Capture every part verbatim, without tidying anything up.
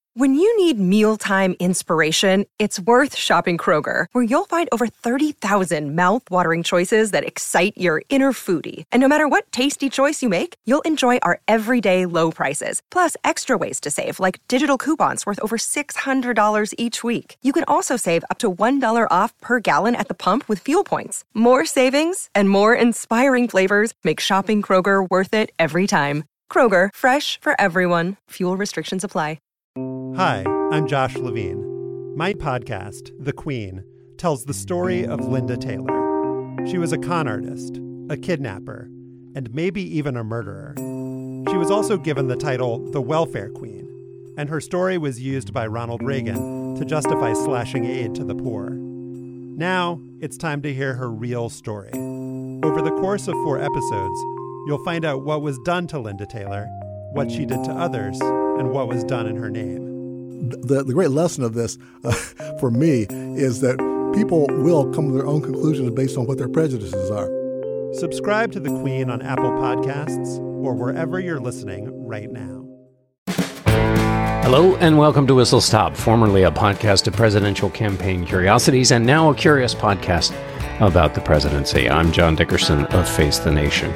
When you need mealtime inspiration, it's worth shopping Kroger, where you'll find over thirty thousand mouth-watering choices that excite your inner foodie. And no matter what tasty choice you make, you'll enjoy our everyday low prices, plus extra ways to save, like digital coupons worth over six hundred dollars each week. You can also save up to one dollar off per gallon at the pump with fuel points. More savings and more inspiring flavors make shopping Kroger worth it every time. Kroger, fresh for everyone. Fuel restrictions apply. Hi, I'm Josh Levine. My podcast, The Queen, tells the story of Linda Taylor. She was a con artist, a kidnapper, and maybe even a murderer. She was also given the title the Welfare Queen, and her story was used by Ronald Reagan to justify slashing aid to the poor. Now, it's time to hear her real story. Over the course of four episodes, you'll find out what was done to Linda Taylor, what she did to others, and what was done in her name. The, the great lesson of this, uh, for me, is that people will come to their own conclusions based on what their prejudices are. Subscribe to The Queen on Apple Podcasts or wherever you're listening right now. Hello and welcome to Whistle Stop, formerly a podcast of presidential campaign curiosities and now a curious podcast about the presidency. I'm John Dickerson of Face the Nation.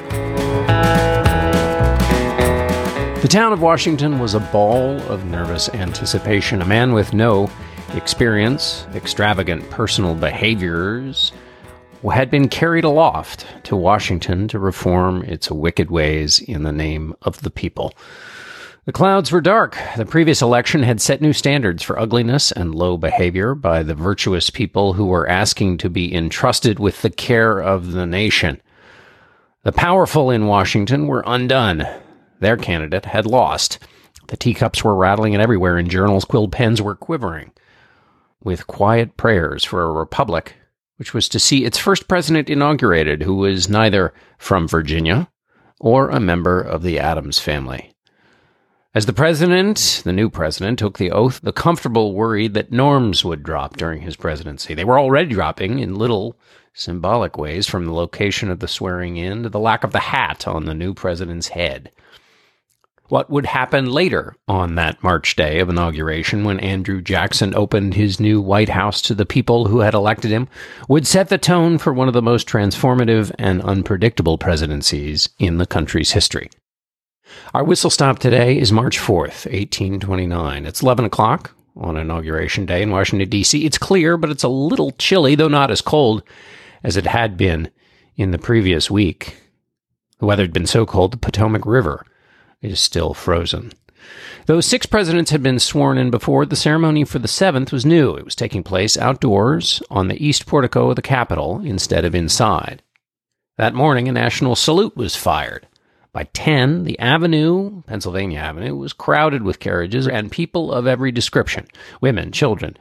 The town of Washington was a ball of nervous anticipation. A man with no experience, extravagant personal behaviors, had been carried aloft to Washington to reform its wicked ways in the name of the people. The clouds were dark. The previous election had set new standards for ugliness and low behavior by the virtuous people who were asking to be entrusted with the care of the nation. The powerful in Washington were undone. Their candidate had lost. The teacups were rattling and everywhere in journals, quill pens were quivering. With quiet prayers for a republic, which was to see its first president inaugurated, who was neither from Virginia or a member of the Addams family. As the president, the new president, took the oath, the comfortable worried that norms would drop during his presidency. They were already dropping in little symbolic ways, from the location of the swearing-in to the lack of the hat on the new president's head. What would happen later on that March day of inauguration, when Andrew Jackson opened his new White House to the people who had elected him, would set the tone for one of the most transformative and unpredictable presidencies in the country's history. Our whistle stop today is March fourth, eighteen twenty-nine. It's eleven o'clock on Inauguration Day in Washington, D C It's clear, but it's a little chilly, though not as cold as it had been in the previous week. The weather had been so cold, the Potomac River is still frozen. Though six presidents had been sworn in before, the ceremony for the seventh was new. It was taking place outdoors on the east portico of the Capitol instead of inside. That morning, a national salute was fired. By ten, the avenue, Pennsylvania Avenue, was crowded with carriages and people of every description, women, children,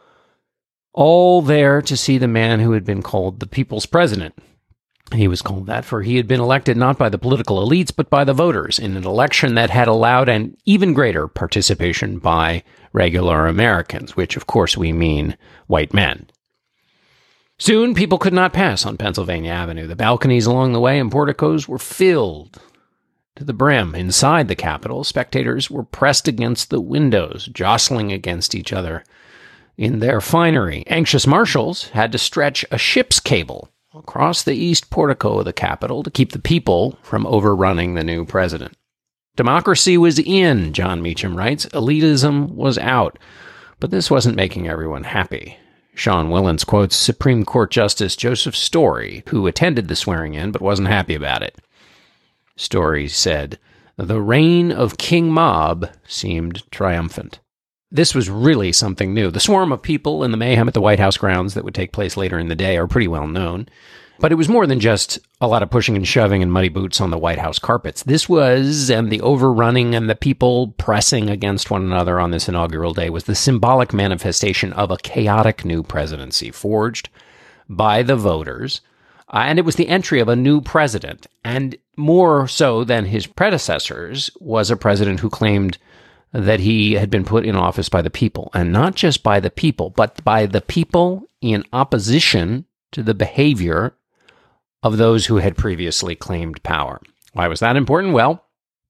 all there to see the man who had been called the people's president. He was called that for he had been elected not by the political elites, but by the voters in an election that had allowed an even greater participation by regular Americans, which, of course, we mean white men. Soon, people could not pass on Pennsylvania Avenue. The balconies along the way and porticos were filled to the brim. Inside the Capitol, spectators were pressed against the windows, jostling against each other in their finery. Anxious marshals had to stretch a ship's cable across the east portico of the Capitol to keep the people from overrunning the new president. Democracy was in, John Meacham writes. Elitism was out. But this wasn't making everyone happy. Sean Willens quotes Supreme Court Justice Joseph Story, who attended the swearing-in but wasn't happy about it. Story said, "The reign of King Mob seemed triumphant." This was really something new. The swarm of people and the mayhem at the White House grounds that would take place later in the day are pretty well known. But it was more than just a lot of pushing and shoving and muddy boots on the White House carpets. This was, and the overrunning and the people pressing against one another on this inaugural day was the symbolic manifestation of a chaotic new presidency forged by the voters. Uh, and it was the entry of a new president. And more so than his predecessors, was a president who claimed that he had been put in office by the people, and not just by the people, but by the people in opposition to the behavior of those who had previously claimed power. Why was that important? Well,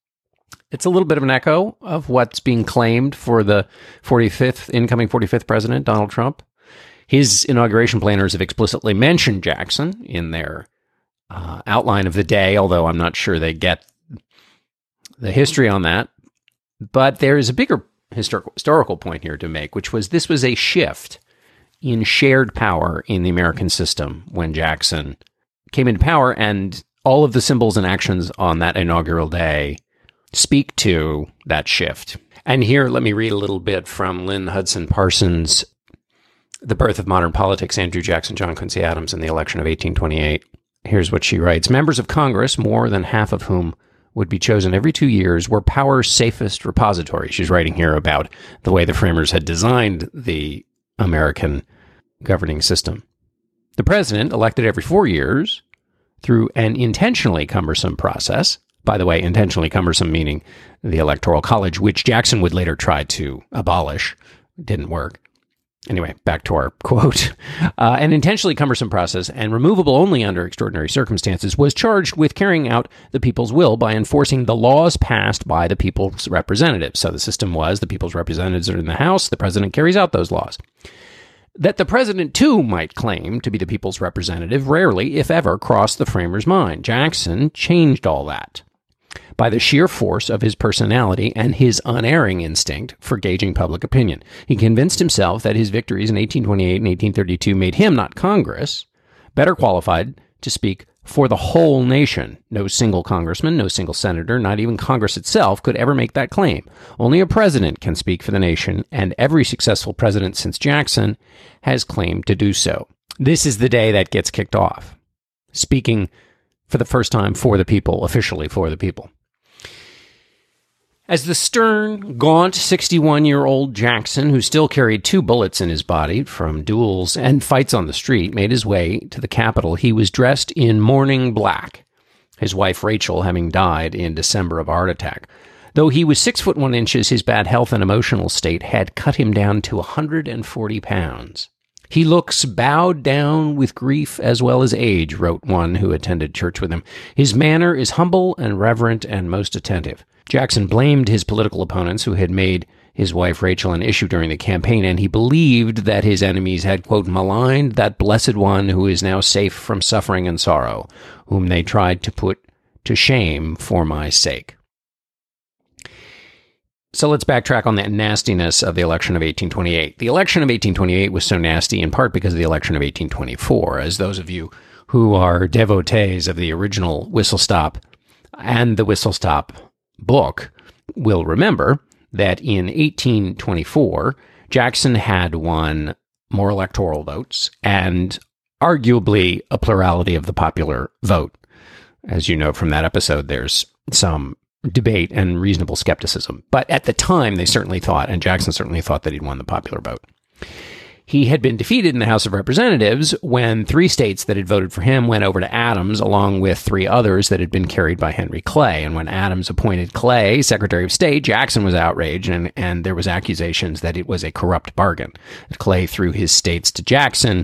It's a little bit of an echo of what's being claimed for the forty-fifth, incoming forty-fifth president, Donald Trump. His inauguration planners have explicitly mentioned Jackson in their uh, outline of the day, although I'm not sure they get the history on that. But there is a bigger historical, historical point here to make, which was this was a shift in shared power in the American system when Jackson came into power, and all of the symbols and actions on that inaugural day speak to that shift. And here, let me read a little bit from Lynn Hudson Parsons' The Birth of Modern Politics, Andrew Jackson, John Quincy Adams, and the Election of eighteen twenty-eight. Here's what she writes. Members of Congress, more than half of whom would be chosen every two years, were power's safest repository. She's writing here about the way the framers had designed the American governing system. The president, elected every four years through an intentionally cumbersome process, by the way, intentionally cumbersome meaning the Electoral College, which Jackson would later try to abolish. Didn't work. Anyway, back to our quote. Uh, an intentionally cumbersome process and removable only under extraordinary circumstances was charged with carrying out the people's will by enforcing the laws passed by the people's representatives. So the system was the people's representatives are in the House, the president carries out those laws. That the president, too, might claim to be the people's representative rarely, if ever, crossed the framers' mind. Jackson changed all that by the sheer force of his personality and his unerring instinct for gauging public opinion. He convinced himself that his victories in eighteen twenty-eight and eighteen thirty-two made him, not Congress, better qualified to speak for the whole nation. No single congressman, no single senator, not even Congress itself could ever make that claim. Only a president can speak for the nation, and every successful president since Jackson has claimed to do so. This is the day that gets kicked off. Speaking for the first time for the people, officially for the people. As the stern, gaunt, sixty-one-year-old Jackson, who still carried two bullets in his body from duels and fights on the street, made his way to the Capitol, he was dressed in mourning black, his wife Rachel having died in December of a heart attack. Though he was six foot one inches, his bad health and emotional state had cut him down to one hundred forty pounds. He looks bowed down with grief as well as age, wrote one who attended church with him. His manner is humble and reverent and most attentive. Jackson blamed his political opponents who had made his wife Rachel an issue during the campaign, and he believed that his enemies had, quote, maligned that blessed one who is now safe from suffering and sorrow, whom they tried to put to shame for my sake. So let's backtrack on the nastiness of the election of eighteen twenty-eight. The election of eighteen twenty-eight was so nasty in part because of the election of eighteen twenty-four, as those of you who are devotees of the original Whistle Stop and the Whistle Stop book will remember that in eighteen twenty-four, Jackson had won more electoral votes and arguably a plurality of the popular vote. As you know from that episode, there's some debate and reasonable skepticism. But at the time, they certainly thought, and Jackson certainly thought, that he'd won the popular vote. He had been defeated in the House of Representatives when three states that had voted for him went over to Adams, along with three others that had been carried by Henry Clay. And when Adams appointed Clay Secretary of State, Jackson was outraged, and, and there was accusations that it was a corrupt bargain. Clay threw his states to Jackson,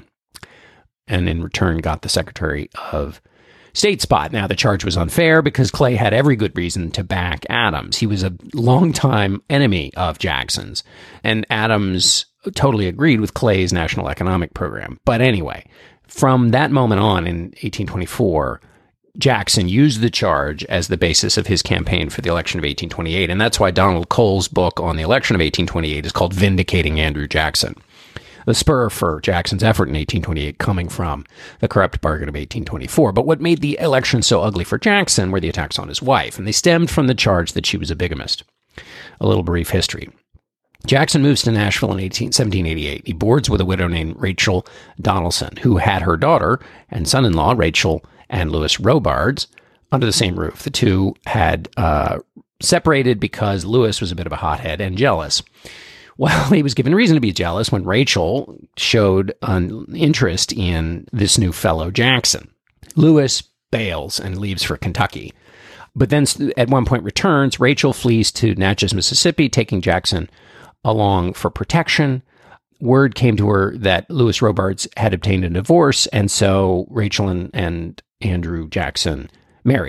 and in return got the Secretary of State spot. Now, the charge was unfair because Clay had every good reason to back Adams. He was a longtime enemy of Jackson's, and Adams totally agreed with Clay's national economic program. But anyway, from that moment on in eighteen twenty-four, Jackson used the charge as the basis of his campaign for the election of eighteen twenty-eight, and that's why Donald Cole's book on the election of eighteen twenty-eight is called Vindicating Andrew Jackson. The spur for Jackson's effort in eighteen twenty-eight coming from the corrupt bargain of eighteen twenty-four. But what made the election so ugly for Jackson were the attacks on his wife, and they stemmed from the charge that she was a bigamist. A little brief history. Jackson moves to Nashville in seventeen eighty-eight. He boards with a widow named Rachel Donaldson, who had her daughter and son-in-law, Rachel and Louis Robards, under the same roof. The two had uh, separated because Louis was a bit of a hothead and jealous. Well, he was given reason to be jealous when Rachel showed an interest in this new fellow, Jackson. Louis bails and leaves for Kentucky. But then at one point returns. Rachel flees to Natchez, Mississippi, taking Jackson along for protection. Word came to her that Louis Robards had obtained a divorce, and so Rachel and, and Andrew Jackson married.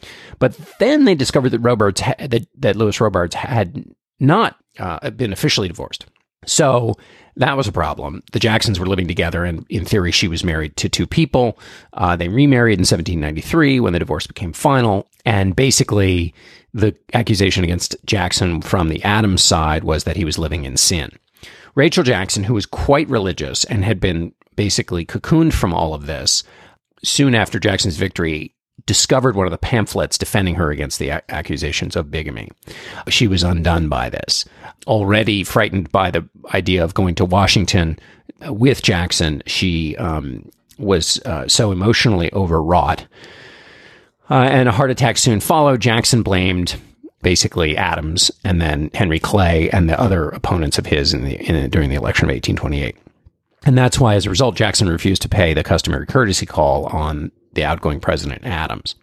But then they discovered that Robards ha- that, that Louis Robards had not uh, been officially divorced. So that was a problem. The Jacksons were living together, and in theory, she was married to two people. Uh, they remarried in seventeen ninety-three when the divorce became final. And basically, the accusation against Jackson from the Adams side was that he was living in sin. Rachel Jackson, who was quite religious and had been basically cocooned from all of this, soon after Jackson's victory, discovered one of the pamphlets defending her against the a- accusations of bigamy. She was undone by this. Already frightened by the idea of going to Washington with Jackson, she um, was uh, so emotionally overwrought. Uh, and a heart attack soon followed. Jackson blamed basically Adams and then Henry Clay and the other opponents of his in the, in, during the election of eighteen twenty-eight. And that's why, as a result, Jackson refused to pay the customary courtesy call on the outgoing president, Adams.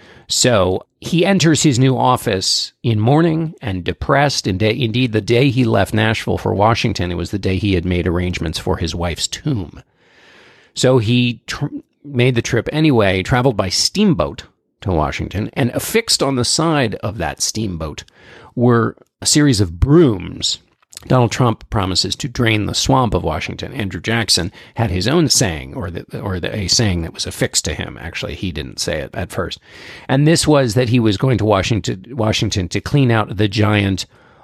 So he enters his new office in mourning and depressed. And day, indeed, the day he left Nashville for Washington, it was the day he had made arrangements for his wife's tomb. So he tr- made the trip anyway, traveled by steamboat to Washington, and affixed on the side of that steamboat were a series of brooms. Donald Trump promises to drain the swamp of Washington. Andrew Jackson had his own saying, or the, or the, a saying that was affixed to him. Actually, he didn't say it at first. And this was that he was going to Washington, Washington to clean out the giant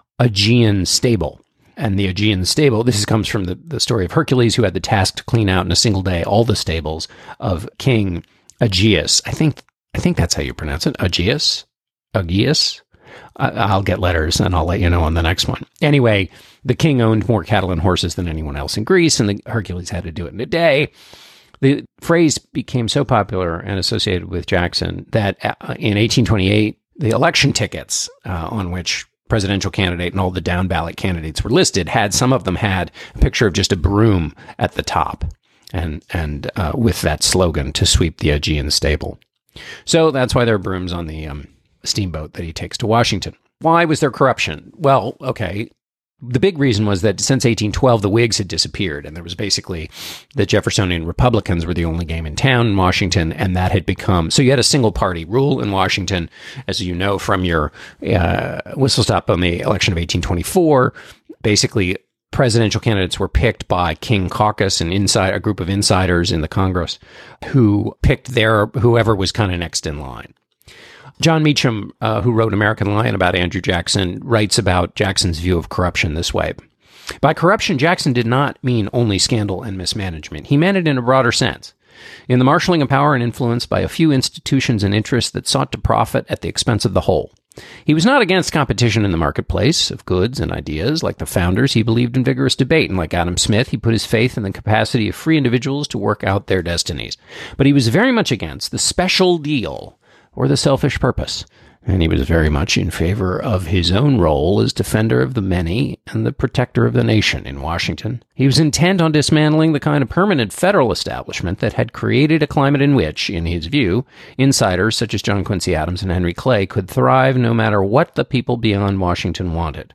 Aegean stable. And the Aegean stable, this comes from the, the story of Hercules, who had the task to clean out in a single day all the stables of King Aegeus. I think I think that's how you pronounce it. Aegeus? Aegeus? I'll get letters and I'll let you know on the next one. Anyway, the king owned more cattle and horses than anyone else in Greece, and the Hercules had to do it in a day. The phrase became so popular and associated with Jackson that in eighteen twenty-eight, the election tickets uh, on which presidential candidate and all the down ballot candidates were listed had, some of them had a picture of just a broom at the top and, and uh, with that slogan, to sweep the Aegean stable. So that's why there are brooms on the um, steamboat that he takes to Washington. Why was there corruption? Well, okay, the big reason was that since eighteen twelve, the Whigs had disappeared, and there was basically the Jeffersonian Republicans were the only game in town in Washington, and that had become, so you had a single party rule in Washington, as you know from your uh, whistle stop on the election of eighteen twenty-four. Basically, presidential candidates were picked by King Caucus, an inside, a group of insiders in the Congress who picked their, whoever was kind of next in line. John Meacham, uh, who wrote American Lion about Andrew Jackson, writes about Jackson's view of corruption this way. By corruption, Jackson did not mean only scandal and mismanagement. He meant it in a broader sense. In the marshaling of power and influence by a few institutions and interests that sought to profit at the expense of the whole. He was not against competition in the marketplace of goods and ideas. Like the founders, he believed in vigorous debate, and like Adam Smith, he put his faith in the capacity of free individuals to work out their destinies. But he was very much against the special deal or the selfish purpose, and he was very much in favor of his own role as defender of the many and the protector of the nation in Washington. He was intent on dismantling the kind of permanent federal establishment that had created a climate in which, in his view, insiders such as John Quincy Adams and Henry Clay could thrive no matter what the people beyond Washington wanted.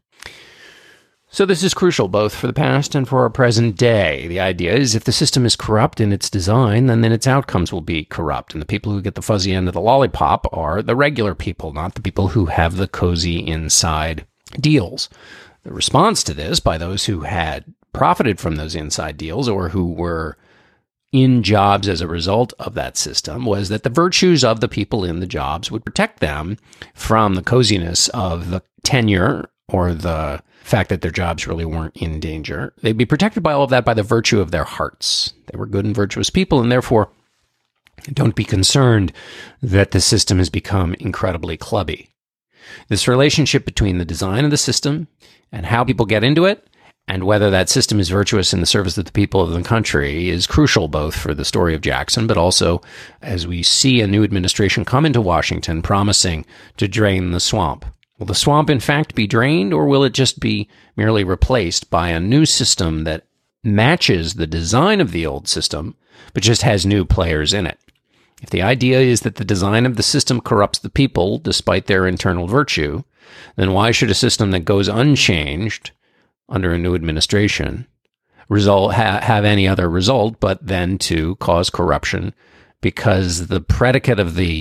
So this is crucial both for the past and for our present day. The idea is if the system is corrupt in its design, then, then its outcomes will be corrupt. And the people who get the fuzzy end of the lollipop are the regular people, not the people who have the cozy inside deals. The response to this by those who had profited from those inside deals or who were in jobs as a result of that system was that the virtues of the people in the jobs would protect them from the coziness of the tenure or the fact that their jobs really weren't in danger. They'd be protected by all of that by the virtue of their hearts. They were good and virtuous people, and therefore don't be concerned that the system has become incredibly clubby. This relationship between the design of the system and how people get into it, and whether that system is virtuous in the service of the people of the country, is crucial both for the story of Jackson, but also as we see a new administration come into Washington promising to drain the swamp. Will the swamp, in fact, be drained, or will it just be merely replaced by a new system that matches the design of the old system, but just has new players in it? If the idea is that the design of the system corrupts the people despite their internal virtue, then why should a system that goes unchanged under a new administration result ha- have any other result but then to cause corruption? Because the predicate of the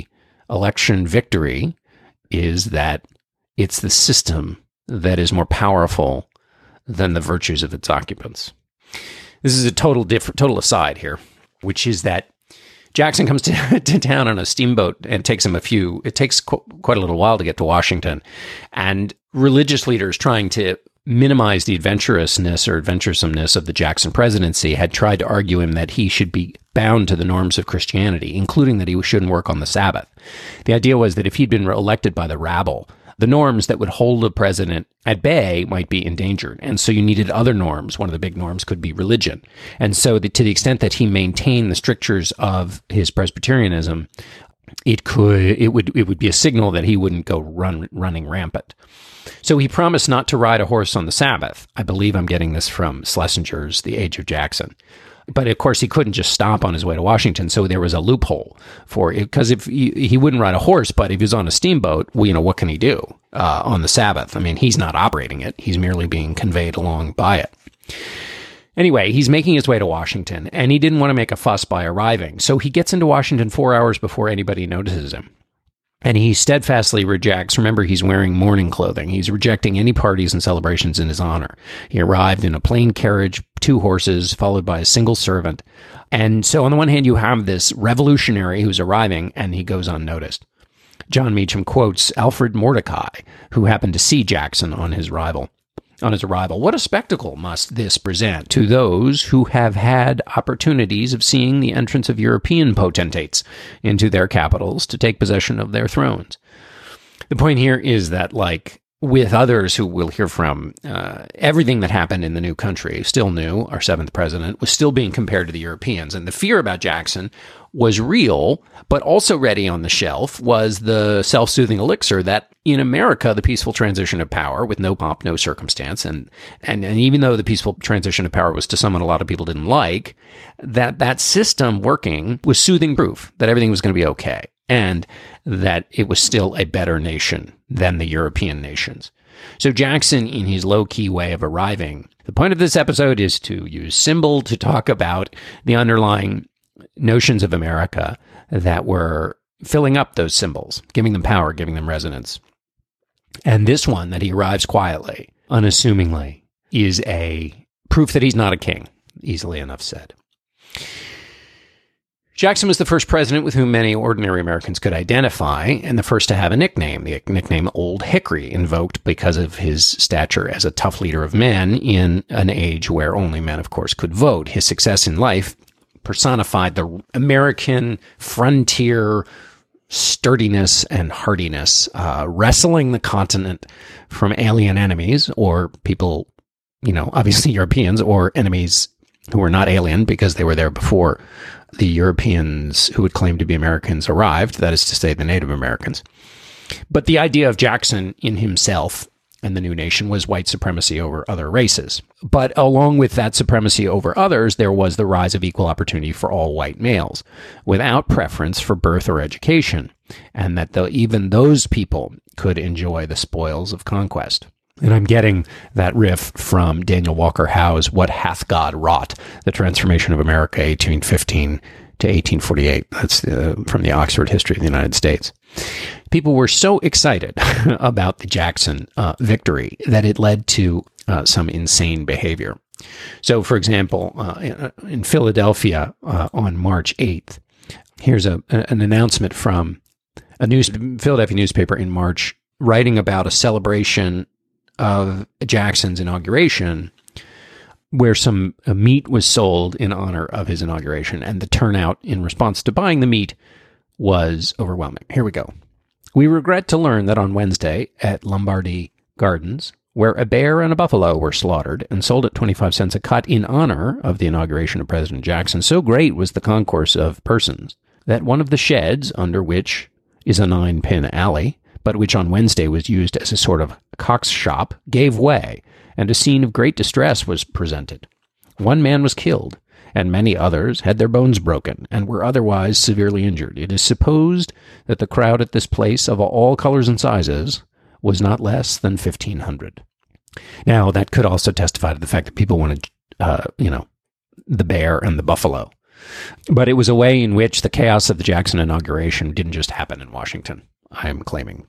election victory is that it's the system that is more powerful than the virtues of its occupants. This is a total different, total aside here, which is that Jackson comes to, to town on a steamboat, and it takes him a few, it takes qu- quite a little while to get to Washington. And religious leaders trying to minimize the adventurousness or adventuresomeness of the Jackson presidency had tried to argue him that he should be bound to the norms of Christianity, including that he shouldn't work on the Sabbath. The idea was that if he'd been elected by the rabble, the norms that would hold the president at bay might be endangered. And so you needed other norms. One of the big norms could be religion. And so the, to the extent that he maintained the strictures of his Presbyterianism, it could, it would, it would be a signal that he wouldn't go run, running rampant. So he promised not to ride a horse on the Sabbath. I believe I'm getting this from Schlesinger's The Age of Jackson. But of course, he couldn't just stop on his way to Washington. So there was a loophole for it, because if he, he wouldn't ride a horse, but if he was on a steamboat, well, you know, what can he do uh, on the Sabbath? I mean, he's not operating it. He's merely being conveyed along by it. Anyway, he's making his way to Washington, and he didn't want to make a fuss by arriving. So he gets into Washington four hours before anybody notices him. And he steadfastly rejects, remember, he's wearing mourning clothing. He's rejecting any parties and celebrations in his honor. He arrived in a plain carriage, two horses, followed by a single servant. And so on the one hand, you have this revolutionary who's arriving, and he goes unnoticed. John Meacham quotes Alfred Mordecai, who happened to see Jackson on his arrival. On his arrival, what a spectacle must this present to those who have had opportunities of seeing the entrance of European potentates into their capitals to take possession of their thrones. The point here is that, like with others who we'll hear from, uh, everything that happened in the new country, still new, our seventh president, was still being compared to the Europeans. And the fear about Jackson was real, but also ready on the shelf was the self-soothing elixir that in America, the peaceful transition of power with no pomp, no circumstance, and, and, and even though the peaceful transition of power was to someone a lot of people didn't like, that that system working was soothing proof that everything was going to be okay, and that it was still a better nation than the European nations. So Jackson, in his low-key way of arriving, the point of this episode is to use symbol to talk about the underlying notions of America that were filling up those symbols, giving them power, giving them resonance. And this one, that he arrives quietly, unassumingly, is a proof that he's not a king, easily enough said. Jackson was the first president with whom many ordinary Americans could identify, and the first to have a nickname, the nickname Old Hickory, invoked because of his stature as a tough leader of men in an age where only men, of course, could vote. His success in life personified the American frontier sturdiness and hardiness, uh, wrestling the continent from alien enemies, or people, you know, obviously Europeans, or enemies who were not alien because they were there before the Europeans who would claim to be Americans arrived, that is to say, the Native Americans. But the idea of Jackson in himself and the new nation was white supremacy over other races. But along with that supremacy over others, there was the rise of equal opportunity for all white males, without preference for birth or education, and that the, even those people could enjoy the spoils of conquest. And I'm getting that riff from Daniel Walker Howe's What Hath God Wrought? The Transformation of America, eighteen fifteen to eighteen forty-eight. That's uh, from the Oxford History of the United States. People were so excited about the Jackson uh, victory that it led to uh, some insane behavior. So, for example, uh, in, in Philadelphia uh, on March eighth, here's a, an announcement from a news, Philadelphia newspaper in March, writing about a celebration of Jackson's inauguration, where some uh, meat was sold in honor of his inauguration, and the turnout in response to buying the meat was overwhelming. Here we go. We regret to learn that on Wednesday at Lombardy Gardens, where a bear and a buffalo were slaughtered and sold at twenty-five cents a cut in honor of the inauguration of President Jackson, so great was the concourse of persons that one of the sheds, under which is a nine-pin alley, but which on Wednesday was used as a sort of cock's shop, gave way, and a scene of great distress was presented. One man was killed, and many others had their bones broken and were otherwise severely injured. It is supposed that the crowd at this place, of all colors and sizes, was not less than fifteen hundred. Now, that could also testify to the fact that people wanted, uh, you know, the bear and the buffalo. But it was a way in which the chaos of the Jackson inauguration didn't just happen in Washington, I'm claiming.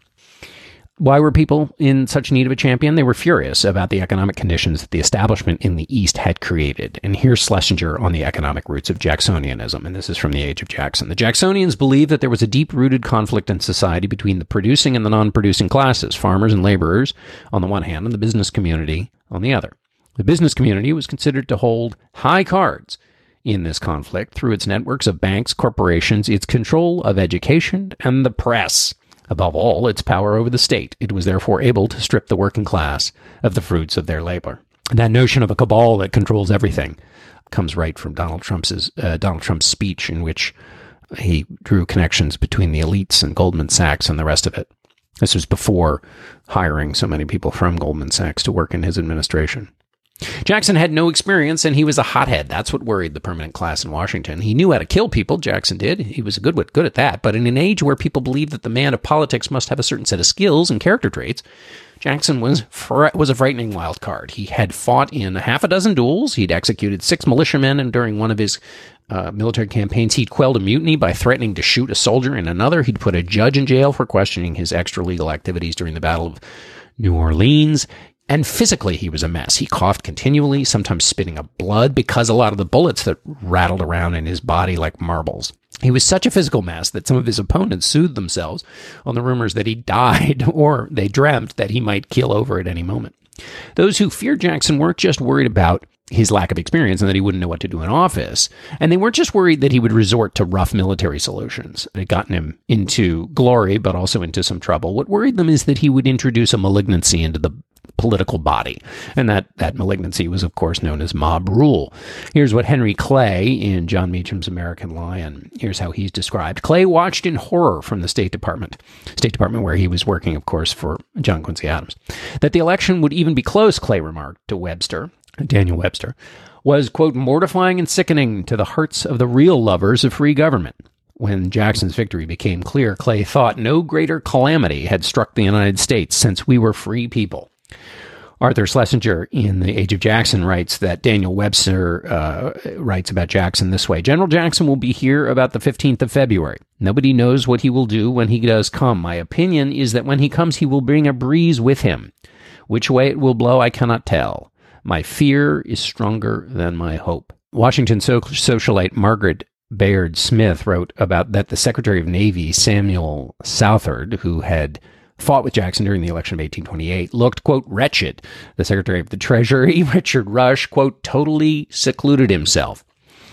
Why were people in such need of a champion? They were furious about the economic conditions that the establishment in the East had created. And here's Schlesinger on the economic roots of Jacksonianism, and this is from the Age of Jackson. The Jacksonians believed that there was a deep-rooted conflict in society between the producing and the non-producing classes, farmers and laborers on the one hand, and the business community on the other. The business community was considered to hold high cards in this conflict through its networks of banks, corporations, its control of education, and the press. Above all, its power over the state. It was therefore able to strip the working class of the fruits of their labor. That notion of a cabal that controls everything comes right from Donald Trump's uh, Donald Trump's speech, in which he drew connections between the elites and Goldman Sachs and the rest of it. This was before hiring so many people from Goldman Sachs to work in his administration. Jackson had no experience, and he was a hothead. That's what worried the permanent class in Washington. He knew how to kill people, Jackson did. He was good, good at that. But in an age where people believed that the man of politics must have a certain set of skills and character traits, Jackson was fr- was a frightening wild card. He had fought in a half a dozen duels. He'd executed six militiamen, and during one of his uh, military campaigns, he'd quelled a mutiny by threatening to shoot a soldier in another. He'd put a judge in jail for questioning his extra-legal activities during the Battle of New Orleans. And physically, he was a mess. He coughed continually, sometimes spitting up blood because a lot of the bullets that rattled around in his body like marbles. He was such a physical mess that some of his opponents soothed themselves on the rumors that he died, or they dreamt that he might keel over at any moment. Those who feared Jackson weren't just worried about his lack of experience and that he wouldn't know what to do in office. And they weren't just worried that he would resort to rough military solutions that had gotten him into glory, but also into some trouble. What worried them is that he would introduce a malignancy into the political body. And that, that malignancy was, of course, known as mob rule. Here's what Henry Clay in John Meacham's American Lion, here's how he's described. Clay watched in horror from the State Department, State Department where he was working, of course, for John Quincy Adams. That the election would even be close, Clay remarked to Webster, Daniel Webster, was, quote, mortifying and sickening to the hearts of the real lovers of free government. When Jackson's victory became clear, Clay thought no greater calamity had struck the United States since we were free people. Arthur Schlesinger in The Age of Jackson writes that Daniel Webster uh, writes about Jackson this way. General Jackson will be here about the fifteenth of February. Nobody knows what he will do when he does come. My opinion is that when he comes, he will bring a breeze with him. Which way it will blow, I cannot tell. My fear is stronger than my hope. Washington so- socialite Margaret Bayard Smith wrote about that the Secretary of Navy, Samuel Southard, who had fought with Jackson during the election of eighteen twenty-eight, looked, quote, wretched. The Secretary of the Treasury, Richard Rush, quote, totally secluded himself.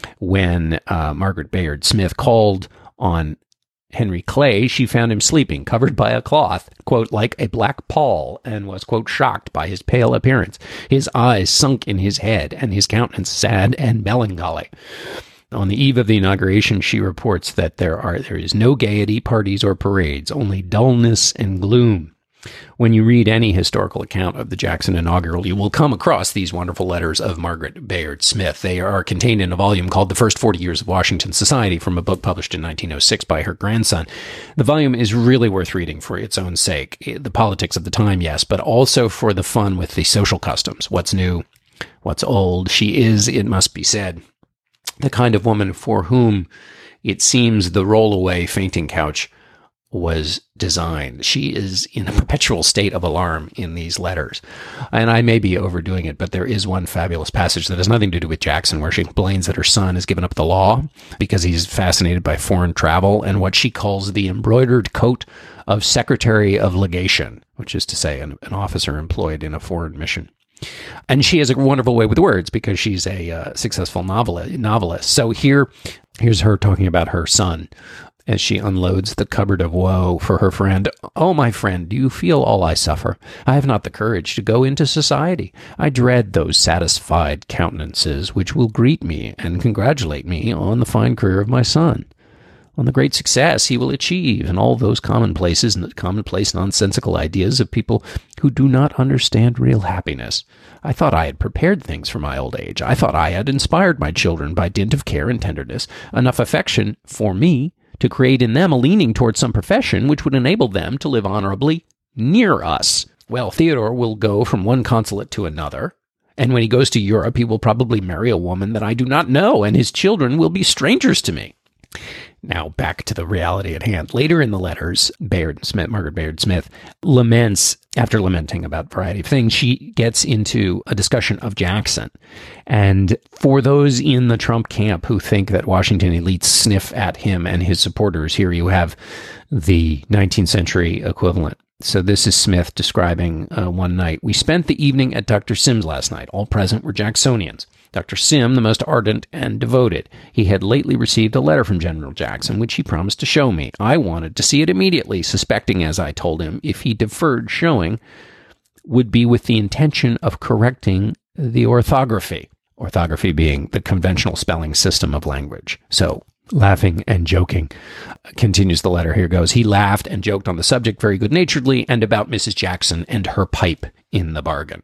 When uh, Margaret Bayard Smith called on Henry Clay, she found him sleeping, covered by a cloth, quote, like a black pall, and was, quote, shocked by his pale appearance, his eyes sunk in his head, and his countenance sad and melancholy. On the eve of the inauguration, she reports that there are there is no gaiety, parties, or parades, only dullness and gloom. When you read any historical account of the Jackson inaugural, you will come across these wonderful letters of Margaret Bayard Smith. They are contained in a volume called The First Forty Years of Washington Society from a book published in nineteen oh six by her grandson. The volume is really worth reading for its own sake. The politics of the time, yes, but also for the fun with the social customs. What's new? What's old? She is, it must be said, the kind of woman for whom it seems the roll-away fainting couch was designed. She is in a perpetual state of alarm in these letters. And I may be overdoing it, but there is one fabulous passage that has nothing to do with Jackson, where she complains that her son has given up the law because he's fascinated by foreign travel and what she calls the embroidered coat of Secretary of Legation, which is to say an, an officer employed in a foreign mission. And she has a wonderful way with words because she's a uh, successful novelist, novelist. So here, here's her talking about her son as she unloads the cupboard of woe for her friend. Oh, my friend, do you feel all I suffer? I have not the courage to go into society. I dread those satisfied countenances which will greet me and congratulate me on the fine career of my son, on the great success he will achieve, and all those commonplaces and commonplace nonsensical ideas of people who do not understand real happiness. I thought I had prepared things for my old age. I thought I had inspired my children by dint of care and tenderness, enough affection for me to create in them a leaning towards some profession which would enable them to live honorably near us. Well, Theodore will go from one consulate to another, And when he goes to Europe, he will probably marry a woman that I do not know, and his children will be strangers to me. Now, back to the reality at hand. Later in the letters, Bayard Smith, Margaret Bayard Smith, laments, after lamenting about a variety of things, she gets into a discussion of Jackson. And for those in the Trump camp who think that Washington elites sniff at him and his supporters, here you have the nineteenth century equivalent. So this is Smith describing uh, one night. We spent the evening at Doctor Sim's last night. All present were Jacksonians. Doctor Sim, the most ardent and devoted. He had lately received a letter from General Jackson, which he promised to show me. I wanted to see it immediately, suspecting, as I told him, if he deferred showing, would be with the intention of correcting the orthography. Orthography being the conventional spelling system of language. So, laughing and joking, continues the letter. Here goes. He laughed and joked on the subject very good-naturedly and about Missus Jackson and her pipe in the bargain.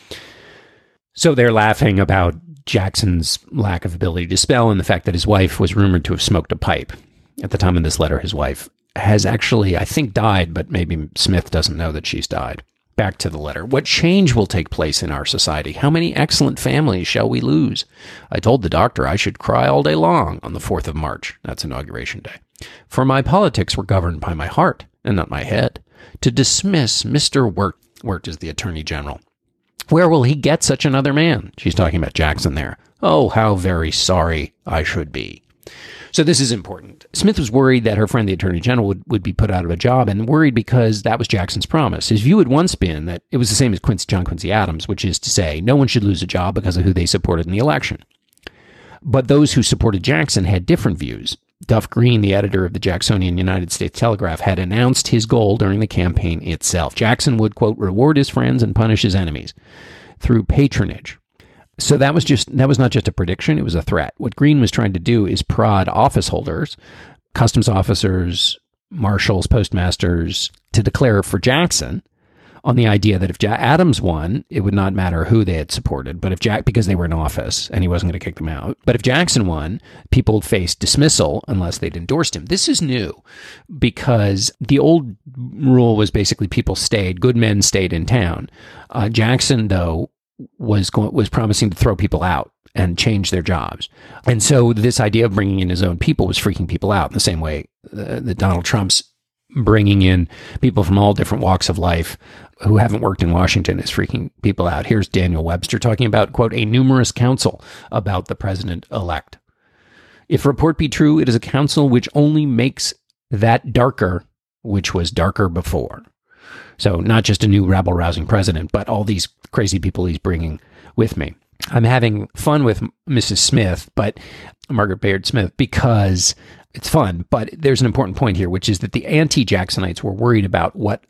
So they're laughing about Jackson's lack of ability to spell and the fact that his wife was rumored to have smoked a pipe. At the time of this letter, his wife has actually, I think, died, but maybe Smith doesn't know that she's died. Back to the letter. What change will take place in our society? How many excellent families shall we lose? I told the doctor I should cry all day long on the fourth of March. That's Inauguration Day. For my politics were governed by my heart and not my head. To dismiss Mister Wirt, Wirt is the Attorney General. Where will he get such another man? She's talking about Jackson there. Oh, how very sorry I should be. So this is important. Smith was worried that her friend, the Attorney General, would, would be put out of a job, and worried because that was Jackson's promise. His view had once been that it was the same as Quincy, John Quincy Adams, which is to say, no one should lose a job because of who they supported in the election. But those who supported Jackson had different views. Duff Green, the editor of the Jacksonian United States Telegraph, had announced his goal during the campaign itself. Jackson would, quote, reward his friends and punish his enemies through patronage. So that was just that was not just a prediction, it was a threat. What Green was trying to do is prod office holders, customs officers, marshals, postmasters, to declare for Jackson on the idea that if ja- Adams won, it would not matter who they had supported, but if Jack, because they were in office and he wasn't going to kick them out. But if Jackson won, people faced dismissal unless they'd endorsed him. This is new because the old rule was basically people stayed, good men stayed in town. Uh, Jackson, though, was going, was promising to throw people out and change their jobs. And so this idea of bringing in his own people was freaking people out in the same way uh, that Donald Trump's bringing in people from all different walks of life who haven't worked in Washington is freaking people out. Here's Daniel Webster talking about, quote, a numerous council about the president-elect. If report be true, it is a council which only makes that darker, which was darker before. So not just a new rabble-rousing president, but all these crazy people he's bringing with me. I'm having fun with Missus Smith, but Margaret Bayard Smith, because it's fun. But there's an important point here, which is that the anti-Jacksonites were worried about what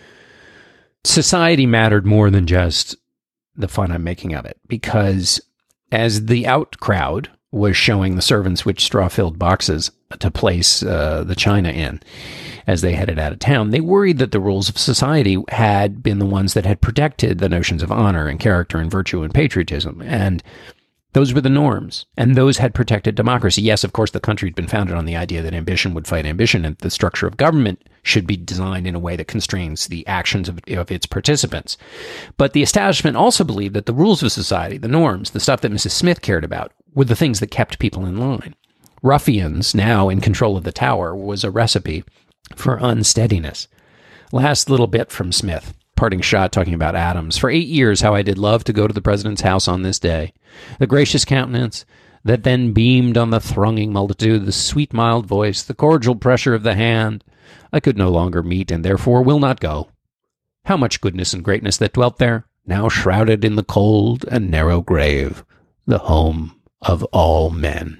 society mattered more than just the fun I'm making of it. Because as the out crowd was showing the servants which straw-filled boxes to place uh, the china in as they headed out of town, they worried that the rules of society had been the ones that had protected the notions of honor and character and virtue and patriotism. And those were the norms, and those had protected democracy. Yes, of course, the country had been founded on the idea that ambition would fight ambition, and the structure of government should be designed in a way that constrains the actions of, of its participants. But the establishment also believed that the rules of society, the norms, the stuff that Missus Smith cared about, were the things that kept people in line. Ruffians, now in control of the tower, was a recipe for unsteadiness. Last little bit from Smith. Parting shot talking about Adams. For eight years, how I did love to go to the president's house on this day. The gracious countenance that then beamed on the thronging multitude, the sweet mild voice, the cordial pressure of the hand. I could no longer meet, and therefore will not go. How much goodness and greatness that dwelt there, now shrouded in the cold and narrow grave, the home of all men.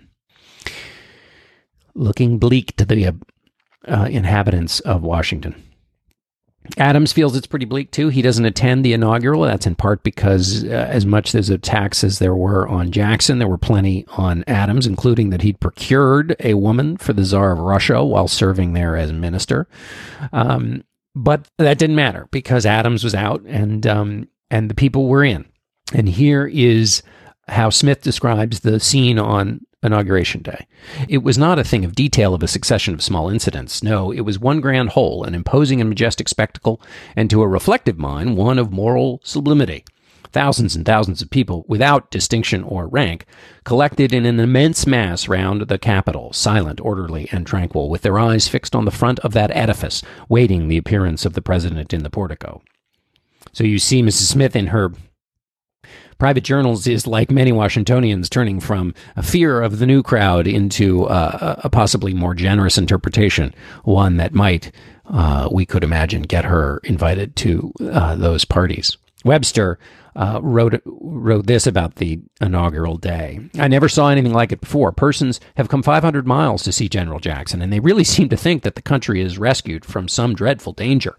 Looking bleak to the uh, inhabitants of Washington. Adams feels it's pretty bleak, too. He doesn't attend the inaugural. That's in part because uh, as much as attacks as there were on Jackson, there were plenty on Adams, including that he'd procured a woman for the Tsar of Russia while serving there as minister. Um, but that didn't matter because Adams was out and um, and the people were in. And here is how Smith describes the scene on Inauguration Day. It was not a thing of detail of a succession of small incidents. No, it was one grand whole, an imposing and majestic spectacle, and to a reflective mind, one of moral sublimity. Thousands and thousands of people, without distinction or rank, collected in an immense mass round the Capitol, silent, orderly, and tranquil, with their eyes fixed on the front of that edifice, waiting the appearance of the president in the portico. So you see Missus Smith in her private journals is, like many Washingtonians, turning from a fear of the new crowd into uh, a possibly more generous interpretation, one that might, uh, we could imagine, get her invited to uh, those parties. Webster uh, wrote wrote this about the inaugural day. I never saw anything like it before. Persons have come five hundred miles to see General Jackson, and they really seem to think that the country is rescued from some dreadful danger.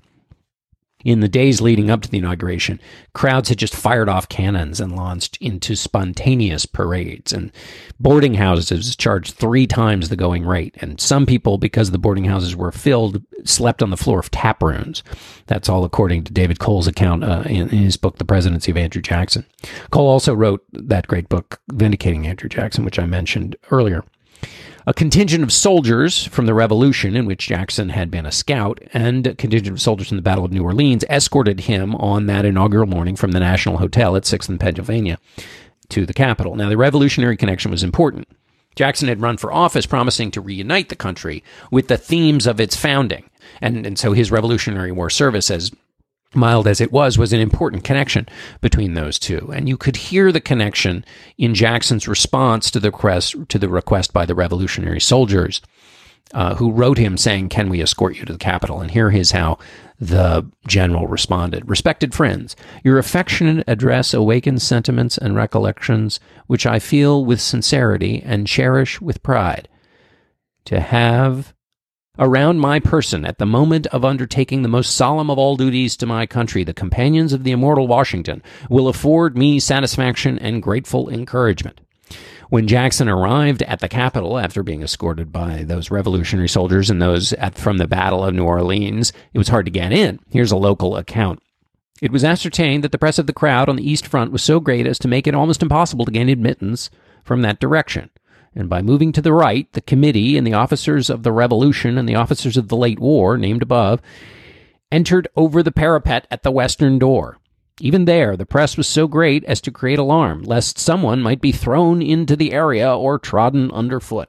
In the days leading up to the inauguration, crowds had just fired off cannons and launched into spontaneous parades, and boarding houses charged three times the going rate. And some people, because the boarding houses were filled, slept on the floor of tap rooms. That's all according to David Cole's account uh, in, in his book, The Presidency of Andrew Jackson. Cole also wrote that great book, Vindicating Andrew Jackson, which I mentioned earlier. A contingent of soldiers from the Revolution, in which Jackson had been a scout, and a contingent of soldiers from the Battle of New Orleans escorted him on that inaugural morning from the National Hotel at sixth and Pennsylvania to the Capitol. Now, the Revolutionary connection was important. Jackson had run for office promising to reunite the country with the themes of its founding. And, and so his Revolutionary War service, as mild as it was, was an important connection between those two. And you could hear the connection in Jackson's response to the request, to the request by the Revolutionary soldiers uh, who wrote him saying, "Can we escort you to the Capitol?" And here is how the general responded. "Respected friends, your affectionate address awakens sentiments and recollections which I feel with sincerity and cherish with pride. To have around my person at the moment of undertaking the most solemn of all duties to my country, the companions of the immortal Washington, will afford me satisfaction and grateful encouragement." When Jackson arrived at the Capitol after being escorted by those Revolutionary soldiers and those at, from the Battle of New Orleans, it was hard to get in. Here's a local account. "It was ascertained that the press of the crowd on the east front was so great as to make it almost impossible to gain admittance from that direction. And by moving to the right, the committee and the officers of the Revolution and the officers of the late war, named above, entered over the parapet at the western door. Even there, the press was so great as to create alarm, lest someone might be thrown into the area or trodden underfoot."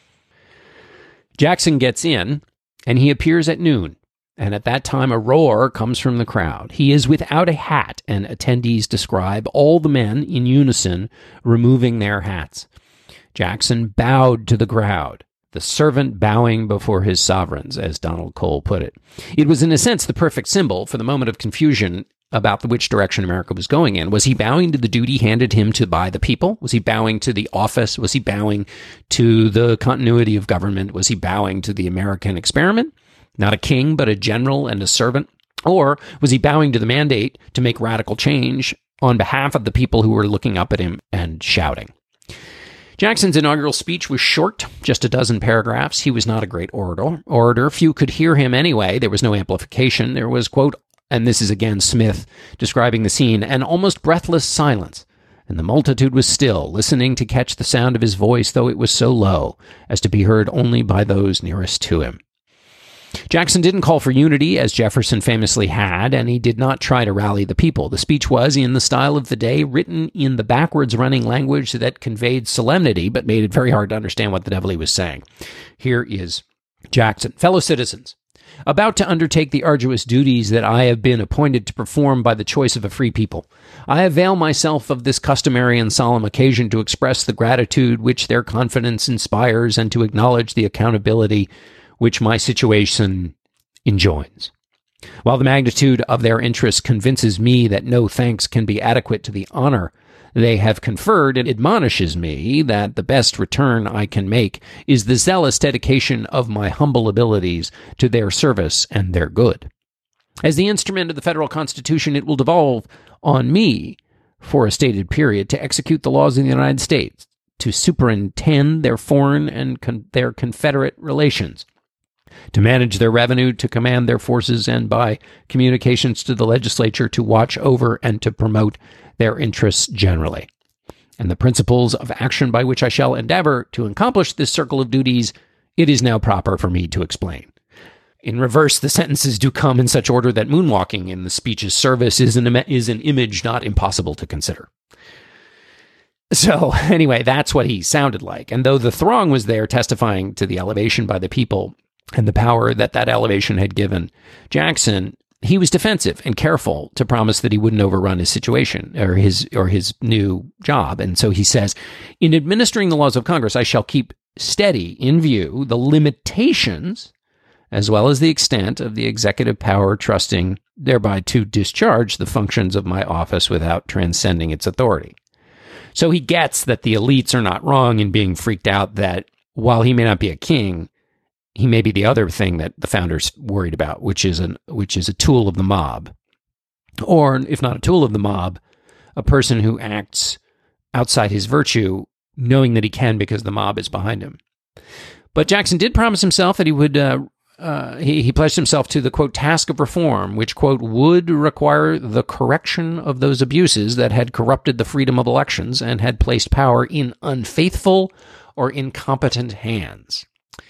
Jackson gets in, and he appears at noon. And at that time, a roar comes from the crowd. He is without a hat, and attendees describe all the men in unison removing their hats. Jackson bowed to the crowd, the servant bowing before his sovereigns, as Donald Cole put it. It was, in a sense, the perfect symbol for the moment of confusion about the which direction America was going in. Was he bowing to the duty handed him to by the people? Was he bowing to the office? Was he bowing to the continuity of government? Was he bowing to the American experiment? Not a king, but a general and a servant? Or was he bowing to the mandate to make radical change on behalf of the people who were looking up at him and shouting? Jackson's inaugural speech was short, just a dozen paragraphs. He was not a great orator. Orator. Few could hear him anyway. There was no amplification. There was, quote, and this is again Smith describing the scene, an almost breathless silence. And the multitude was still, listening to catch the sound of his voice, though it was so low as to be heard only by those nearest to him. Jackson didn't call for unity, as Jefferson famously had, and he did not try to rally the people. The speech was, in the style of the day, written in the backwards-running language that conveyed solemnity, but made it very hard to understand what the devil he was saying. Here is Jackson. "Fellow citizens, about to undertake the arduous duties that I have been appointed to perform by the choice of a free people, I avail myself of this customary and solemn occasion to express the gratitude which their confidence inspires and to acknowledge the accountability which my situation enjoins. While the magnitude of their interest convinces me that no thanks can be adequate to the honor they have conferred, it admonishes me that the best return I can make is the zealous dedication of my humble abilities to their service and their good. As the instrument of the federal Constitution, it will devolve on me, for a stated period, to execute the laws of the United States, to superintend their foreign and con- their Confederate relations, to manage their revenue, to command their forces, and by communications to the legislature to watch over and to promote their interests generally. And the principles of action by which I shall endeavor to accomplish this circle of duties, it is now proper for me to explain. In reverse, the sentences do come in such order that moonwalking in the speech's service is an, im- is an image not impossible to consider. So anyway, that's what he sounded like. And though the throng was there testifying to the elevation by the people and the power that that elevation had given Jackson, he was defensive and careful to promise that he wouldn't overrun his situation or his or his new job. And so he says, in administering the laws of Congress, I shall keep steady in view the limitations as well as the extent of the executive power, trusting thereby to discharge the functions of my office without transcending its authority. So he gets that the elites are not wrong in being freaked out that while he may not be a king, he may be the other thing that the founders worried about, which is an which is a tool of the mob. Or, if not a tool of the mob, a person who acts outside his virtue, knowing that he can because the mob is behind him. But Jackson did promise himself that he would, uh, uh, he, he pledged himself to the, quote, task of reform, which, quote, would require the correction of those abuses that had corrupted the freedom of elections and had placed power in unfaithful or incompetent hands.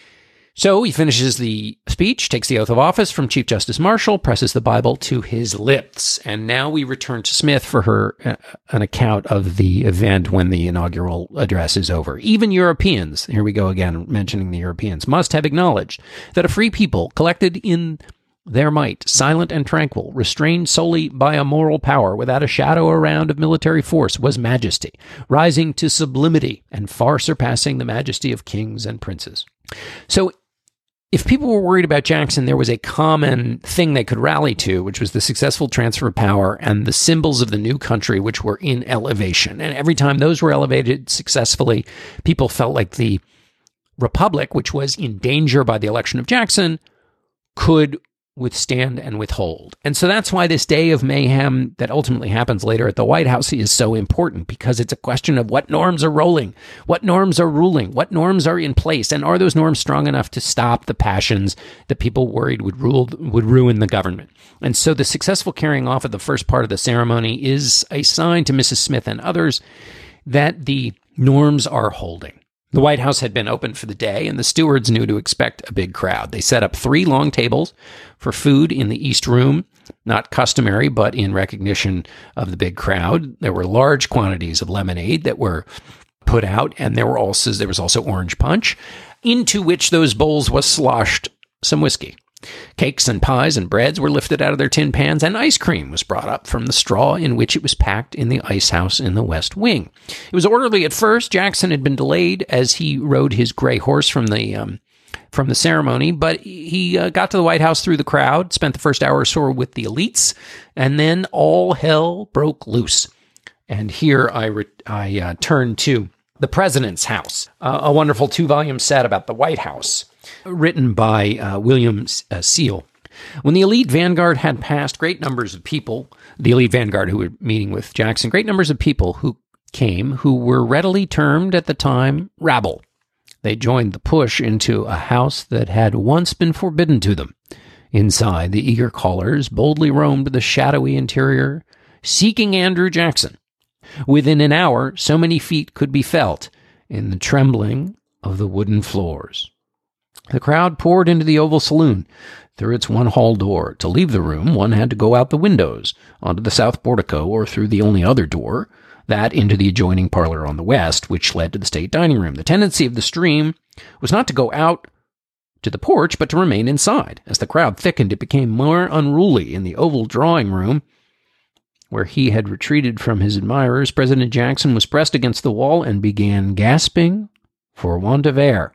So he finishes the speech, takes the oath of office from Chief Justice Marshall, presses the Bible to his lips. And now we return to Smith for her uh, an account of the event when the inaugural address is over. Even Europeans, here we go again mentioning the Europeans, must have acknowledged that a free people collected in their might, silent and tranquil, restrained solely by a moral power without a shadow around of military force, was majesty, rising to sublimity and far surpassing the majesty of kings and princes. So if people were worried about Jackson, there was a common thing they could rally to, which was the successful transfer of power and the symbols of the new country, which were in elevation. And every time those were elevated successfully, people felt like the republic, which was in danger by the election of Jackson, could withstand and withhold. And so that's why this day of mayhem that ultimately happens later at the White House is so important, because it's a question of what norms are rolling, what norms are ruling, what norms are in place, and are those norms strong enough to stop the passions that people worried would rule would ruin the government. And so the successful carrying off of the first part of the ceremony is a sign to Missus Smith and others that the norms are holding. The White House had been open for the day, and the stewards knew to expect a big crowd. They set up three long tables for food in the East Room, not customary, but in recognition of the big crowd. There were large quantities of lemonade that were put out, and there were also there was also orange punch, into which those bowls was sloshed some whiskey. Cakes and pies and breads were lifted out of their tin pans, and ice cream was brought up from the straw in which it was packed in the ice house in the West Wing. It was orderly at first. Jackson had been delayed as he rode his gray horse from the um, from the ceremony, but he uh, got to the White House through the crowd, spent the first hour or so with the elites, and then all hell broke loose. And here I re- I uh, turn to The President's House, uh, a wonderful two-volume set about the White House, written by uh, William uh, Seal. When the elite vanguard had passed, great numbers of people, the elite vanguard who were meeting with Jackson, great numbers of people who came who were readily termed at the time rabble. They joined the push into a house that had once been forbidden to them. Inside, the eager callers boldly roamed the shadowy interior, seeking Andrew Jackson. Within an hour, so many feet could be felt in the trembling of the wooden floors. The crowd poured into the Oval Saloon through its one hall door. To leave the room, one had to go out the windows, onto the south portico, or through the only other door, that into the adjoining parlor on the west, which led to the state dining room. The tendency of the stream was not to go out to the porch, but to remain inside. As the crowd thickened, it became more unruly. In the Oval drawing room, where he had retreated from his admirers, President Jackson was pressed against the wall and began gasping for want of air.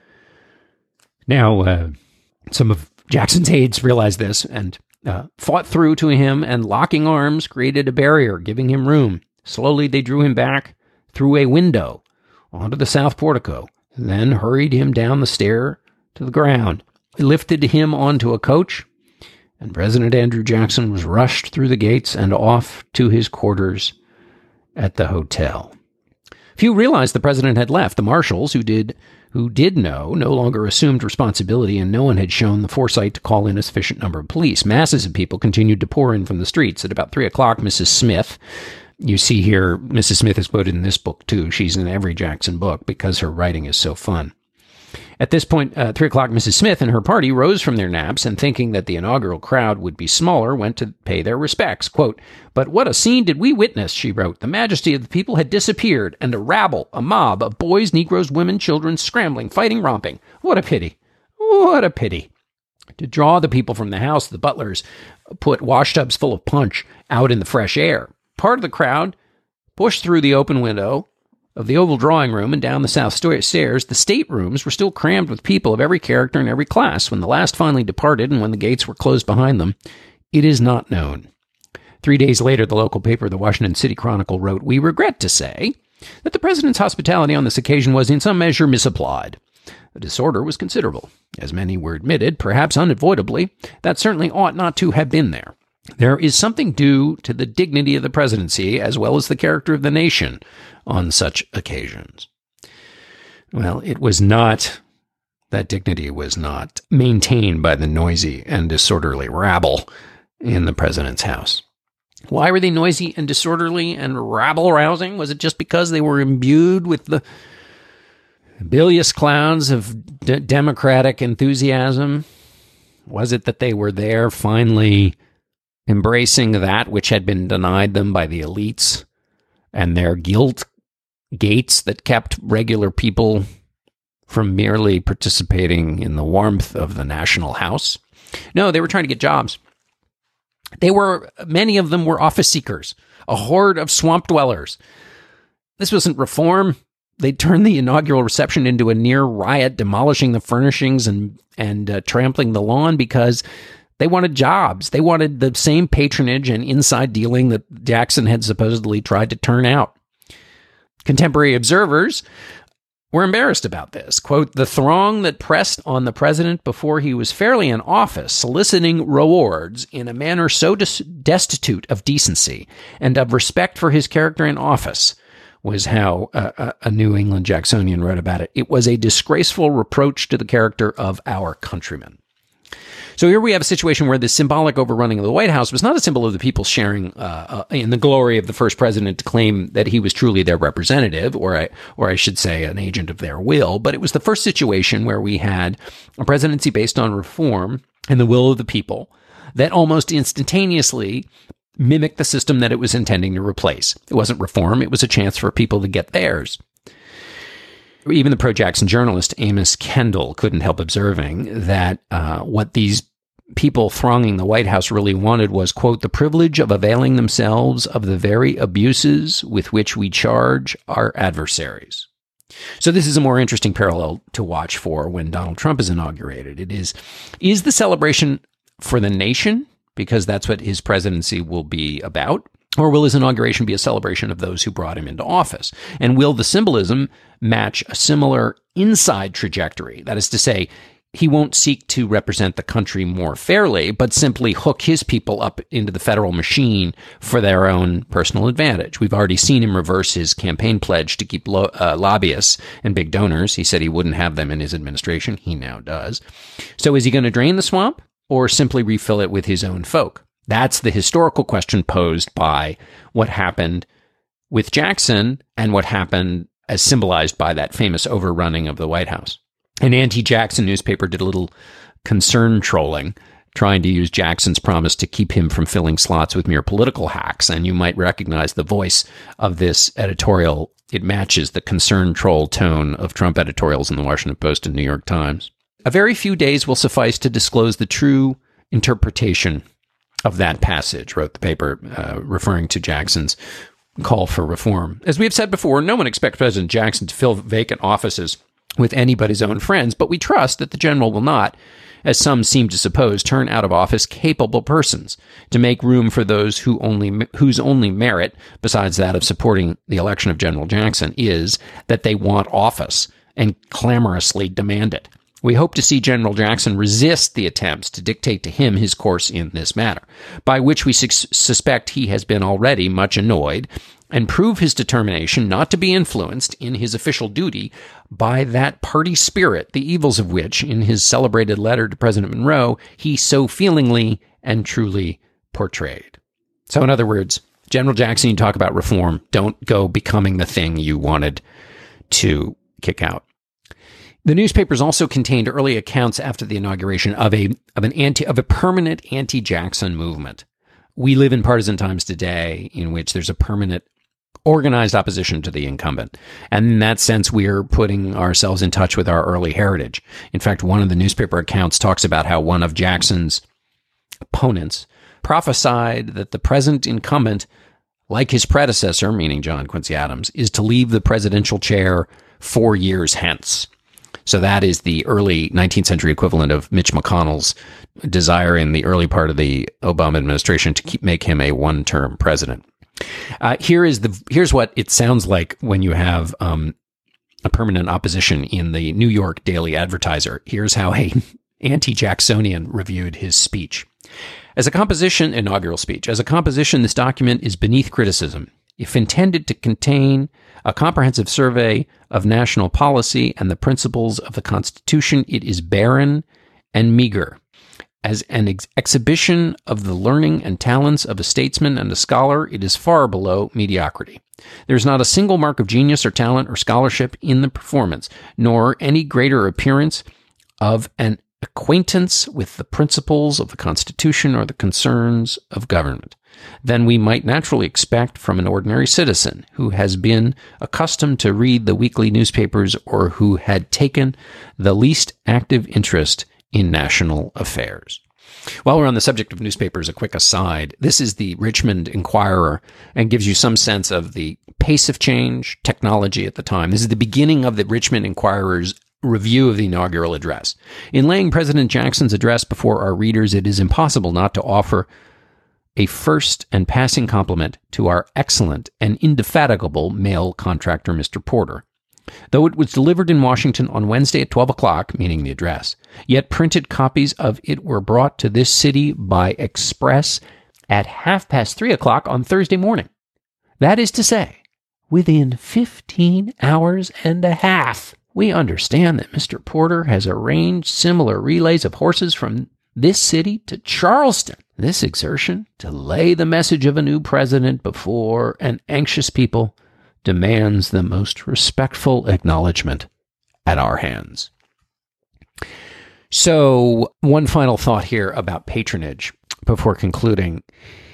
Now, uh, some of Jackson's aides realized this and uh, fought through to him, and locking arms created a barrier, giving him room. Slowly, they drew him back through a window onto the south portico, then hurried him down the stair to the ground. They lifted him onto a coach, and President Andrew Jackson was rushed through the gates and off to his quarters at the hotel. Few realized the president had left. The marshals, who did who did know, no longer assumed responsibility, and no one had shown the foresight to call in a sufficient number of police. Masses of people continued to pour in from the streets. At about three o'clock, Missus Smith, you see here, Missus Smith is quoted in this book, too. She's in every Jackson book because her writing is so fun. At this point, uh, three o'clock, Missus Smith and her party rose from their naps and, thinking that the inaugural crowd would be smaller, went to pay their respects. Quote, "But what a scene did we witness," she wrote. "The majesty of the people had disappeared, and a rabble, a mob of boys, Negroes, women, children, scrambling, fighting, romping. What a pity. What a pity." To draw the people from the house, the butlers put washtubs full of punch out in the fresh air. Part of the crowd pushed through the open window of the oval drawing room and down the south stairs. The staterooms were still crammed with people of every character and every class. When the last finally departed and when the gates were closed behind them, it is not known. Three days later, the local paper, the Washington City Chronicle, wrote, "We regret to say that the president's hospitality on this occasion was in some measure misapplied. The disorder was considerable. As many were admitted, perhaps unavoidably, that certainly ought not to have been there. There is something due to the dignity of the presidency as well as the character of the nation on such occasions." Well, it was not, that dignity was not maintained by the noisy and disorderly rabble in the president's house. Why were they noisy and disorderly and rabble-rousing? Was it just because they were imbued with the bilious clouds of d- democratic enthusiasm? Was it that they were there finally embracing that which had been denied them by the elites and their guilt gates that kept regular people from merely participating in the warmth of the national house? No, they were trying to get jobs. They were, many of them were office seekers, a horde of swamp dwellers. This wasn't reform. They turned the inaugural reception into a near riot, demolishing the furnishings and, and uh, trampling the lawn because they wanted jobs. They wanted the same patronage and inside dealing that Jackson had supposedly tried to turn out. Contemporary observers were embarrassed about this. Quote, "The throng that pressed on the president before he was fairly in office, soliciting rewards in a manner so des- destitute of decency and of respect for his character in office," was how uh, a New England Jacksonian wrote about it. "It was a disgraceful reproach to the character of our countrymen." So here we have a situation where the symbolic overrunning of the White House was not a symbol of the people sharing uh, uh, in the glory of the first president to claim that he was truly their representative, or I, or I should say an agent of their will, but it was the first situation where we had a presidency based on reform and the will of the people that almost instantaneously mimicked the system that it was intending to replace. It wasn't reform, it was a chance for people to get theirs. Even the pro-Jackson journalist Amos Kendall couldn't help observing that uh, what these people thronging the White House really wanted was, quote, "the privilege of availing themselves of the very abuses with which we charge our adversaries." So this is a more interesting parallel to watch for when Donald Trump is inaugurated. It is, is the celebration for the nation, because that's what his presidency will be about? Or will his inauguration be a celebration of those who brought him into office? And will the symbolism match a similar inside trajectory? That is to say, he won't seek to represent the country more fairly, but simply hook his people up into the federal machine for their own personal advantage. We've already seen him reverse his campaign pledge to keep lo- uh, lobbyists and big donors. He said he wouldn't have them in his administration. He now does. So is he going to drain the swamp or simply refill it with his own folk? That's the historical question posed by what happened with Jackson and what happened as symbolized by that famous overrunning of the White House. An anti-Jackson newspaper did a little concern trolling, trying to use Jackson's promise to keep him from filling slots with mere political hacks. And you might recognize the voice of this editorial. It matches the concern troll tone of Trump editorials in the Washington Post and New York Times. A very few days will suffice to disclose the true interpretation of that passage, wrote the paper, uh, referring to Jackson's call for reform. As we have said before, no one expects President Jackson to fill vacant offices with anybody's own friends, but we trust that the general will not, as some seem to suppose, turn out of office capable persons to make room for those who only whose only merit, besides that of supporting the election of General Jackson, is that they want office and clamorously demand it. We hope to see General Jackson resist the attempts to dictate to him his course in this matter, by which we su- suspect he has been already much annoyed, and prove his determination not to be influenced in his official duty by that party spirit, the evils of which, in his celebrated letter to President Monroe, he so feelingly and truly portrayed. So in other words, General Jackson, you talk about reform, don't go becoming the thing you wanted to kick out. The newspapers also contained early accounts after the inauguration of a of an anti of a permanent anti-Jackson movement. We live in partisan times today in which there's a permanent organized opposition to the incumbent. And in that sense, we are putting ourselves in touch with our early heritage. In fact, one of the newspaper accounts talks about how one of Jackson's opponents prophesied that the present incumbent, like his predecessor, meaning John Quincy Adams, is to leave the presidential chair four years hence. So that is the early nineteenth century equivalent of Mitch McConnell's desire in the early part of the Obama administration to keep, make him a one-term president. Uh, here is the here's what it sounds like when you have um, a permanent opposition in the New York Daily Advertiser. Here's how a anti-Jacksonian reviewed his speech. As a composition, inaugural speech, as a composition, this document is beneath criticism. If intended to contain a comprehensive survey of national policy and the principles of the Constitution, it is barren and meager. As an ex- exhibition of the learning and talents of a statesman and a scholar, it is far below mediocrity. There is not a single mark of genius or talent or scholarship in the performance, nor any greater appearance of an acquaintance with the principles of the Constitution or the concerns of government than we might naturally expect from an ordinary citizen who has been accustomed to read the weekly newspapers or who had taken the least active interest in national affairs. While we're on the subject of newspapers, a quick aside. This is the Richmond Inquirer and gives you some sense of the pace of change, technology at the time. This is the beginning of the Richmond Inquirer's review of the inaugural address. In laying President Jackson's address before our readers, it is impossible not to offer a first and passing compliment to our excellent and indefatigable mail contractor, Mister Porter. Though it was delivered in Washington on Wednesday at twelve o'clock, meaning the address, yet printed copies of it were brought to this city by express at half past three o'clock on Thursday morning. That is to say, within fifteen hours and a half. We understand that Mister Porter has arranged similar relays of horses from this city to Charleston. This exertion to lay the message of a new president before an anxious people demands the most respectful acknowledgement at our hands. So, one final thought here about patronage before concluding.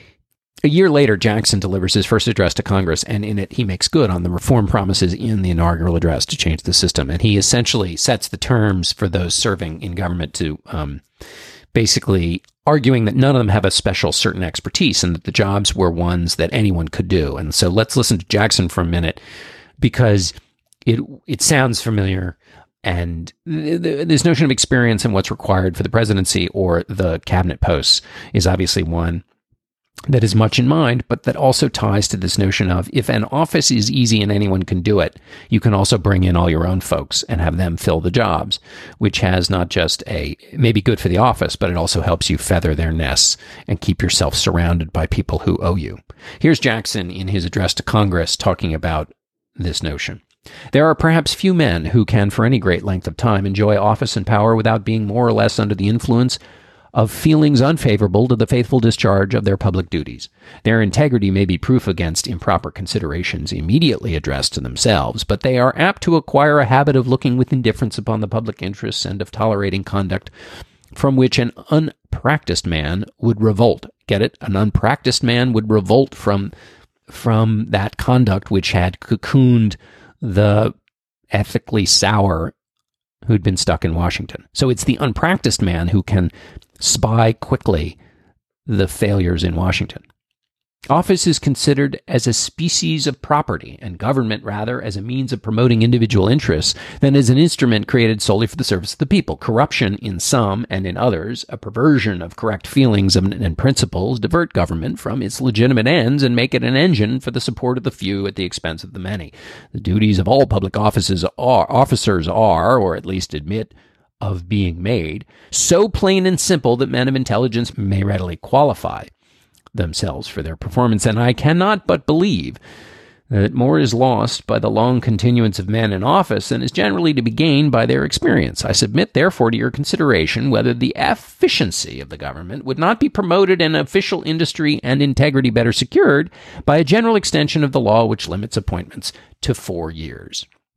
A year later, Jackson delivers his first address to Congress, and in it he makes good on the reform promises in the inaugural address to change the system. And he essentially sets the terms for those serving in government to um, basically arguing that none of them have a special certain expertise and that the jobs were ones that anyone could do. And so let's listen to Jackson for a minute because it it sounds familiar. And th- th- this notion of experience and what's required for the presidency or the cabinet posts is obviously one that is much in mind, but that also ties to this notion of if an office is easy and anyone can do it, you can also bring in all your own folks and have them fill the jobs, which has not just a, maybe good for the office, but it also helps you feather their nests and keep yourself surrounded by people who owe you. Here's Jackson in his address to Congress talking about this notion. There are perhaps few men who can, for any great length of time, enjoy office and power without being more or less under the influence of feelings unfavorable to the faithful discharge of their public duties. Their integrity may be proof against improper considerations immediately addressed to themselves, but they are apt to acquire a habit of looking with indifference upon the public interests and of tolerating conduct from which an unpracticed man would revolt. Get it? An unpracticed man would revolt from, from that conduct which had cocooned the ethically sour who'd been stuck in Washington. So it's the unpracticed man who can spy quickly the failures in Washington. Office is considered as a species of property, and government rather as a means of promoting individual interests than as an instrument created solely for the service of the people. Corruption in some and in others, a perversion of correct feelings and principles, divert government from its legitimate ends and make it an engine for the support of the few at the expense of the many. The duties of all public offices are, officers are, or at least admit of being made, so plain and simple that men of intelligence may readily qualify themselves for their performance, and I cannot but believe that more is lost by the long continuance of men in office than is generally to be gained by their experience. I submit, therefore, to your consideration whether the efficiency of the government would not be promoted and official industry and integrity better secured by a general extension of the law which limits appointments to four years.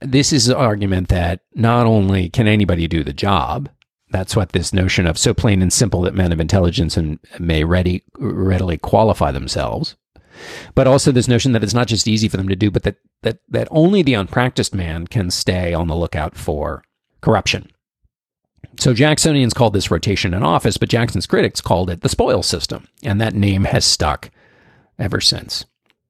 this is an argument that not only can anybody do the job, that's what this notion of so plain and simple that men of intelligence and may ready, readily qualify themselves, but also this notion that it's not just easy for them to do, but that, that, that only the unpracticed man can stay on the lookout for corruption. So Jacksonians called this rotation in office, but Jackson's critics called it the spoils system, and that name has stuck ever since.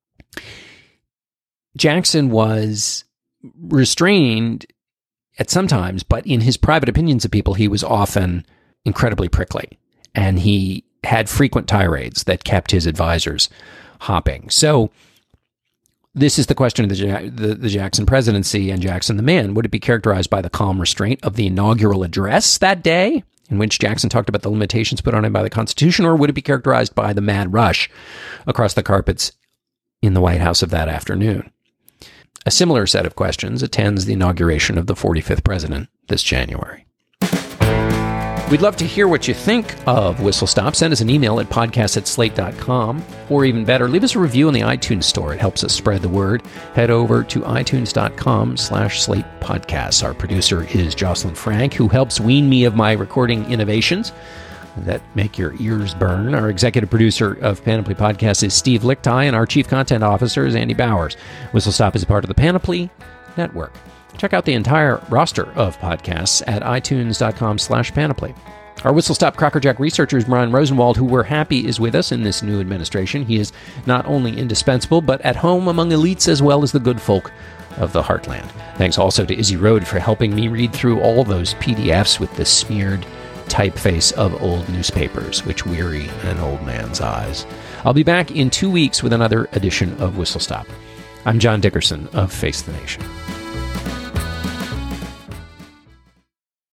Jackson was restrained at some times, but in his private opinions of people, he was often incredibly prickly, and he had frequent tirades that kept his advisors hopping. So this is the question of the, the, the Jackson presidency and Jackson the man. Would it be characterized by the calm restraint of the inaugural address that day, in which Jackson talked about the limitations put on him by the Constitution, or would it be characterized by the mad rush across the carpets in the White House of that afternoon? A similar set of questions attends the inauguration of the forty-fifth president this January. We'd love to hear what you think of Whistle Stop. Send us an email at podcast at slate dot com, or even better, leave us a review in the iTunes store. It helps us spread the word. Head over to itunes dot com slash slate podcasts. Our producer is Jocelyn Frank, who helps wean me of my recording innovations that make your ears burn. Our executive producer of Panoply Podcasts is Steve Lichtai, and our chief content officer is Andy Bowers. Whistle Stop is a part of the Panoply Network. Check out the entire roster of podcasts at itunes dot com slash panoply. Our Whistle Stop Crackerjack researcher is Brian Rosenwald, who we're happy is with us in this new administration. He is not only indispensable, but at home among elites as well as the good folk of the heartland. Thanks also to Izzy Rode for helping me read through all those P D Fs with the smeared typeface of old newspapers, which weary an old man's eyes. I'll be back in two weeks with another edition of Whistle Stop. I'm John Dickerson of Face the Nation.